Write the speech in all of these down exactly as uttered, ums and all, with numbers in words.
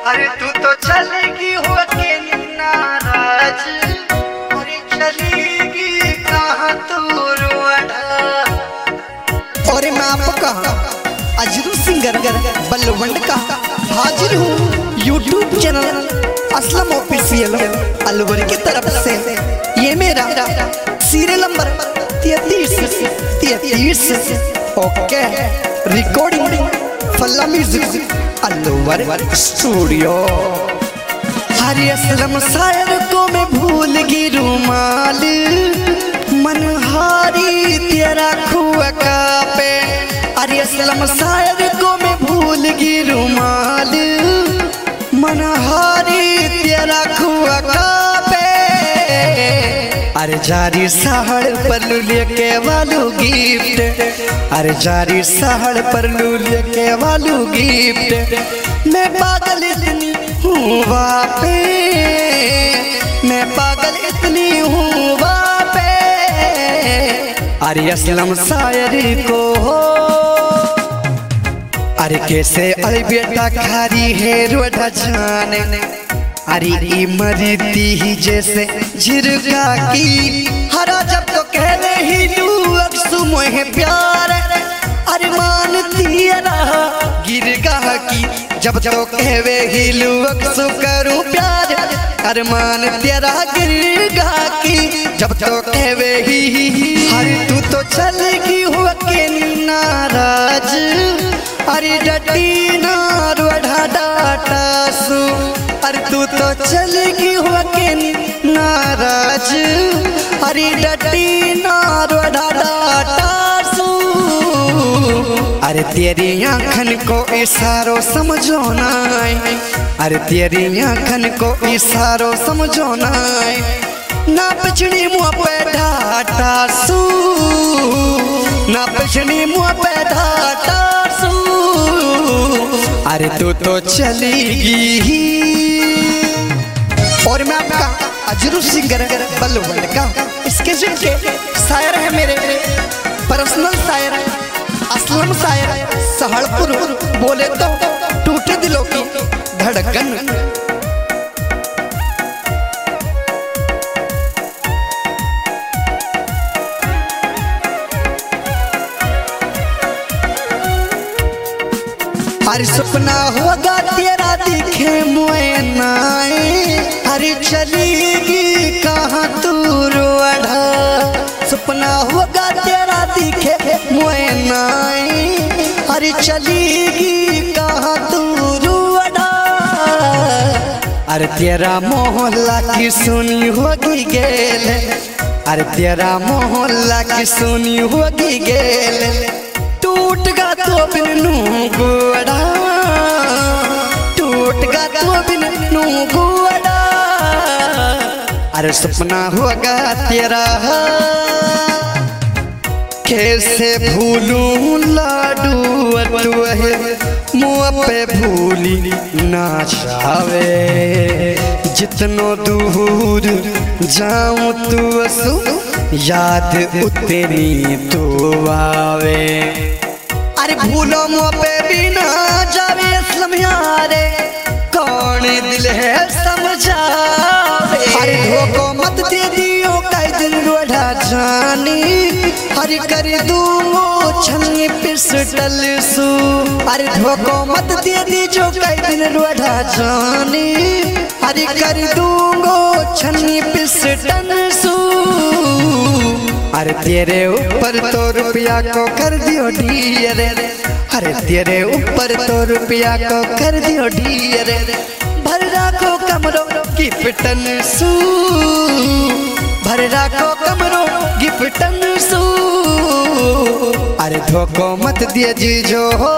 अरे तू तो चलेगी हो के नाराज, अरे चलेगी कहाँ तू रुआड़ा। और मैं आपका अजरू सिंगर बलवंड का हाजिर हूँ YouTube channel Aslam official Alwar की तरफ से। ये मेरा सीरियल नंबर तैतीस तैतीस ओके रिकॉर्डिंग फल्ला म्यूजिक अलवर स्टूडियो। हरी असलम शायर को मैं भूल गी रुमाल, मनहारी तेरा खुआ का पे। हरी असलम शायर को मैं भूल गी रुमाल, मनहारी तेरा खुआ का पे। अरे जारी सहड़ पर लेके वालू गिफ्ट, अरे जारी सहड़ पर लेके वालू गिफ्ट। मैं पागल इतनी हूँ वापे, मैं पागल इतनी हूँ वापे। अरे असलम शायरी को अरे कैसे अरे बेटा खारी है रोटा जाने। अरे ई मरीती ही जैसे झिरका की, हरा जब तो कह रही लू अक्सु मोहे प्यार। अरे मानती रहा गिरगा की, जब तो कहवे ही लू अक्सु करूं प्यार। अरे मान तेरा गिरगा की, जब तो कहवे ही। अरे तू तो चलेगी हो के नाराज, अरे डटी ना रोढ़ा डाटा सू। अरे तू तो चलेगी हो के नाराज, अरे डटी ना रोढ़ा डाटा सू। अरे तेरी आँखन को इशारों समझो ना, अरे तेरी आँखन को इशारों समझो ना। ना पिछड़ी मुँह पे ढाटा सू, ना पिछड़ी मुँह पे ढाटा सू। अरे तू तो चलेगी ही। और मैं आपका अजरू सिंगर बलवंड का इसके जिनके शायर है मेरे पर्सनल शायर असलम शायर सहारपुर। बोले तो टूटे दिलों की धड़कन। हर सपना होगा तेरा दिखे मुए नाए, हरी चलेगी कहाँ तू रुआड़ा। सपना होगा तेरा दिखे मुए नाए, हरी चलेगी कहाँ तू रुआड़ा। अरे तेरा मोहल्ला की सुनी होगी गेल, अरे तेरा मोहल्ला की सुनी होगी गेल। टूट गा तो बिन नू गुआड़ा, टूट गा तो बिन नू गुआड़ा। अरे सपना होगा तेरा कैसे भूलूं लाडू तू है मुँह पे भूली ना जावे। जितनो दूर जाऊं तू असू याद उतनी तो आवे। अरे भूलो मुँह पे भी ना जावे असलम यारे, कौन दिल है समझावे। अरे धोखो मत दे दियो कई दिन रोढ़ा जानी, हरी कर दूंगो छन्नी पिस्टल सू। अरे धोखो मत दे दी जो कई दिन रोढ़ा जानी, हरी कर दूंगो छन्नी पिस्टल सू। अरे तेरे ऊपर तो रुपया को कर दियो ढीर, अरे तेरे ऊपर तो रुपया को कर दियो ढीर। भर राखो कमरों गिफ्टन सू, भर राखो कमरों गिफ्टन सू। अरे धोखो मत दिए जीजो हो।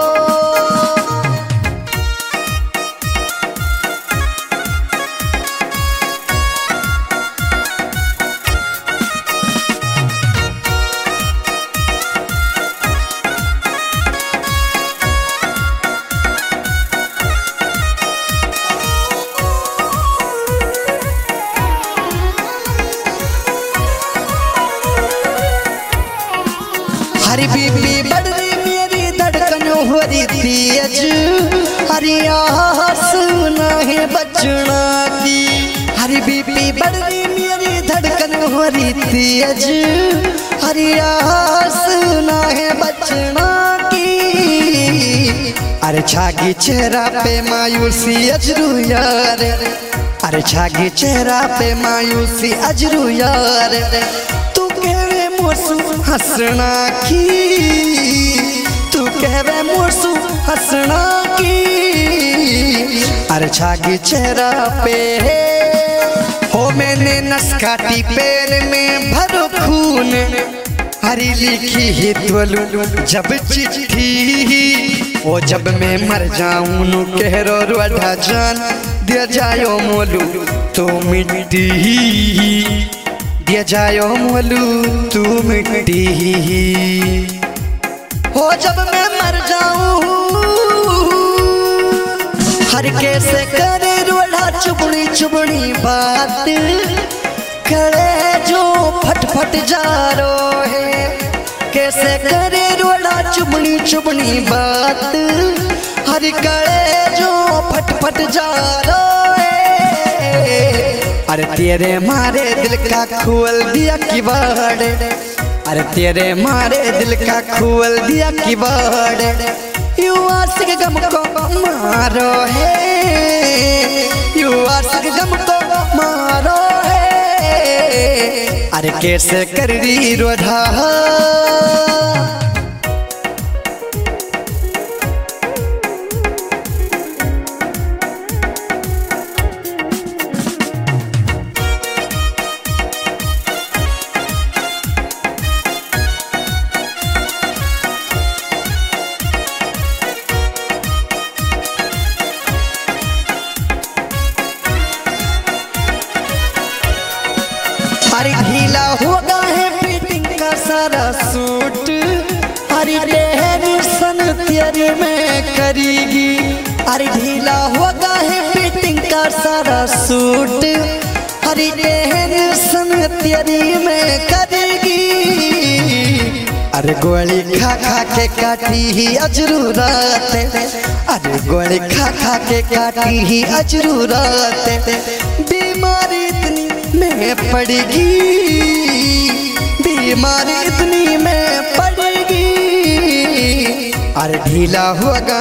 हरी बीबी बढ़ रही मेरी धड़कन हो रही तेज, हरी आस तुम्हारी तेज हरियास ना है बचना की। अरे छागी चेहरा पे मायूसी अजरू यार, अरे छागी चेहरा पे मायूसी अजरू यार, तू कहवे मोसू हंसना की, तू कहवे मोसू हंसना की। अरे छागी चेहरा पे हो मैंने नस काटी पैर में भरो खून, हरी लिखी ही त्वलू जब चिट्ठी ओ जब मैं मर जाऊं नु कहरो रोढ़ा जान दे जायो मोलू तो मिट्टी, दे जायो मोलू तू मिट्टी। हो जब मैं मर जाऊं हर कैसे करे रोढ़ा चुबड़ी चुबड़ी बात, खड़े जो फट फट जा रो है, कैसे करे रोड़ा चुबड़ी चुबड़ी बात, हर कड़े जो फट फट जा रो है। अरे तेरे मारे दिल का खोल दिया किवाड़, अरे तेरे मारे दिल का खोल दिया किवाड़, यू आशिक गम को मारो है, यू आशिक गम को मारो है। अरे कैसे कर री रोधा अरे ढीला होगा है फिटिंग का सारा सूट, अरे टेंशन तेरे में करेगी। अरे ढीला होगा है फिटिंग का सारा सूट, अरे टेंशन तेरे में करेगी। अरे गोली खा खा के काटी ही अजरू रात, अरे गोली खा खा के काटी ही अजरू रात, बीमारी इतनी में पड़ेगी, बीमारी इतनी में पड़ेगी। अरे ढीला होगा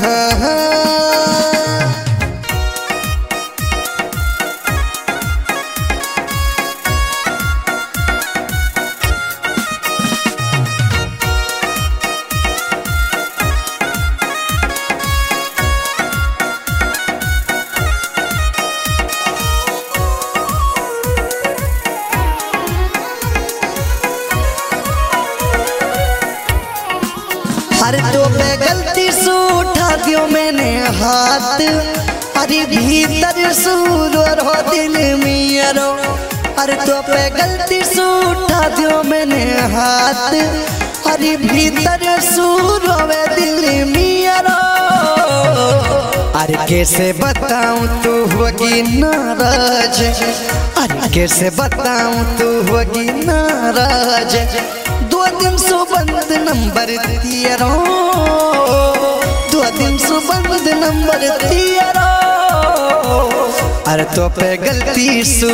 अरे तो पे गलती से उठा दियो मैंने हाथ, अरे भीतर सूर हो दिल मियारो। अरे तो पे गलती से उठा दियो मैंने हाथ, अरे भीतर सूर हो दिल मियारो। अरे कैसे बताऊं तू होगी नाराज, अरे कैसे बताऊं तू होगी नाराज, दो दिन सो बंद नंबर तेरा, दो दिन सो बंद नंबर तेरा। अरे तो पे गलती सू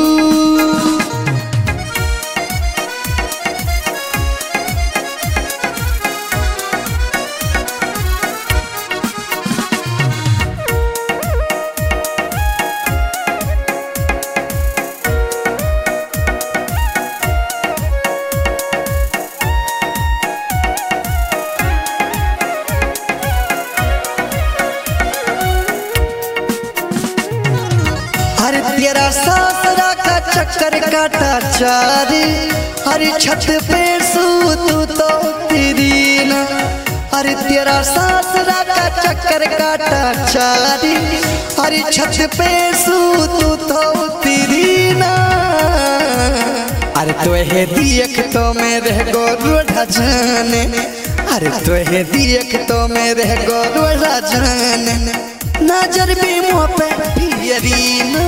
तेरा सासरा का चक्कर काटा चारी, हरी छत पे सू तू तो तेरी ना। अरे तेरा सासरा का चक्कर काटा चारी, हरी छत पे सू तू तो तेरी ना। अरे तो है देख तो मेरे गो रोढ़ा जाने, अरे तो है देख तो मेरे गो रोढ़ा जाने, नजर भी मुँह पे फियरी ना,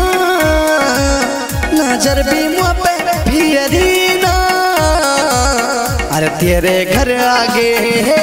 नजर भी मुँह पे फियरी ना। अरे तेरे घर आगे है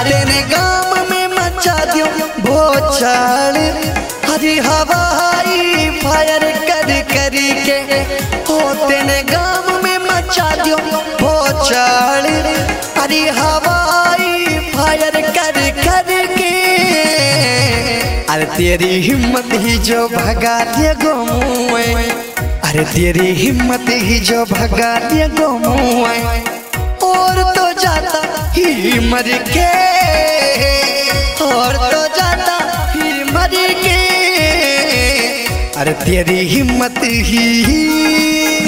तेने गाम में मचा दियो भोचाल, अरे हवाई फायर कर कर के हो तेने गाम में मचा दियो भोचाल, अरे हवाई फायर कर कर के। अरे तेरी हिम्मत ही जो भगा दिया गोमुए, अरे तेरी हिम्मत ही जो भगा दिया गोमुए, और तो जाता ही मर के, और तो जाता ही मर के। अरे तेरी हिम्मत ही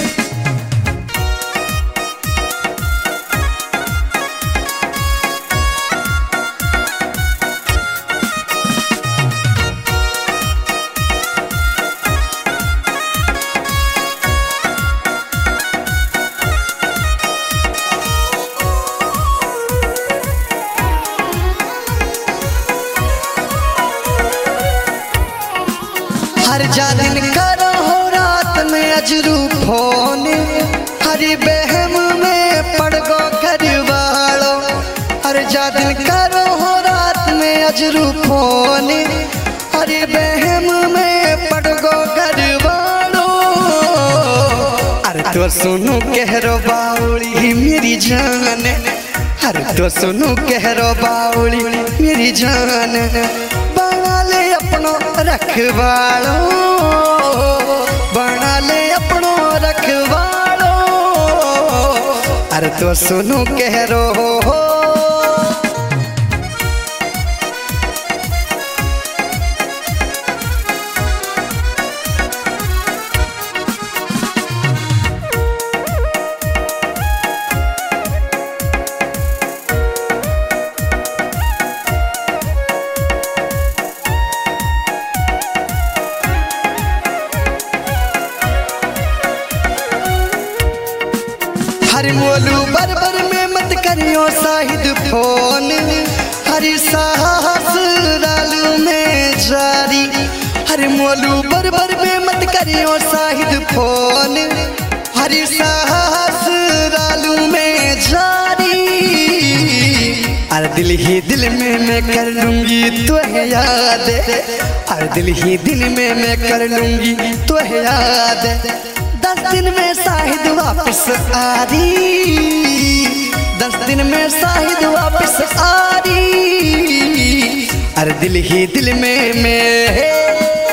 हर जा दिन करो हो रात में अजरू फोन, हरी बहम में पड़ गो घर वालो। हर जा दिन करो हो रात में अजरू फोन, हरी बहम में पड़ गो घर वालो। अरे तो सुनो कहरो बाउली मेरी जान, अरे तो सुनो कहरो बाउली मेरी जान, बना ले अपनो रखवालो, बना ले अपनो रखवालो। अरे तो सुनो कहरो हो हरी मोलू बरबर में मत करियो शाहिद फोन, हरी साहस रालू में जारी। हरी मोलू बरबर में मत करियो शाहिद फोन, हरी साहस रालू में जारी। अरे दिल ही दिल में मैं कर लूंगी तो है याद, अरे दिल ही दिल में मैं कर लूंगी तो है याद। दस दिन में शाहिद वापस आ रही, दस दिन में शाहिद वापस आ रही। अरे दिल ही दिल में मैं